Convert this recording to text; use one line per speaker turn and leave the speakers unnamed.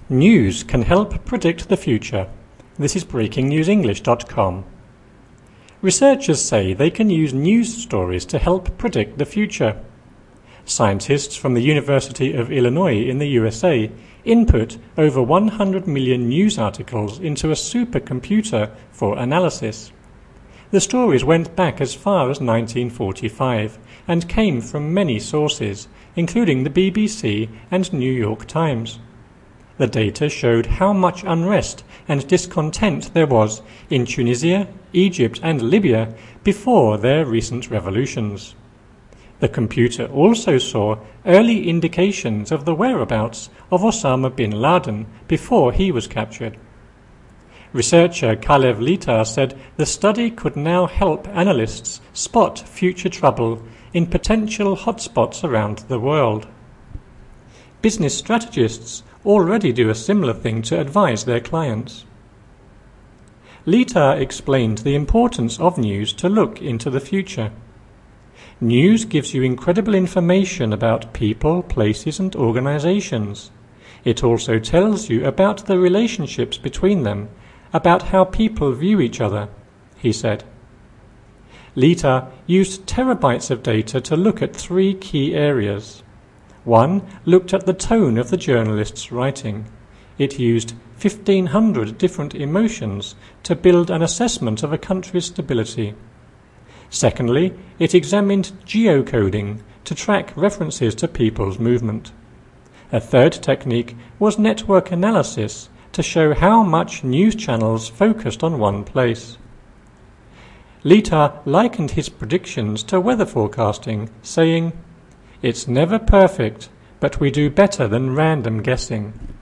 News can help predict the future. This is BreakingNewsEnglish.com. Researchers say they can use news stories to help predict the future. Scientists from the University of Illinois in the USA input over 100 million news articles into a supercomputer for analysis. The stories went back as far as 1945 and came from many sources, including the BBC and New York Times. The data showed how much unrest and discontent there was in Tunisia, Egypt and Libya before their recent revolutions. The computer also saw early indications of the whereabouts of Osama bin Laden before he was captured. Researcher Kalev Litar said the study could now help analysts spot future trouble in potential hotspots around the world. Business strategists already do a similar thing to advise their clients. Litar explained the importance of news to look into the future. News gives you incredible information about people, places and organizations. It also tells you about the relationships between them, about how people view each other, he said. Litar used terabytes of data to look at three key areas. One looked at the tone of the journalist's writing. It used 1,500 different emotions to build an assessment of a country's stability. Secondly, it examined geocoding to track references to people's movement. A third technique was network analysis to show how much news channels focused on one place. Litar likened his predictions to weather forecasting, saying, "It's never perfect, but we do better than random guessing."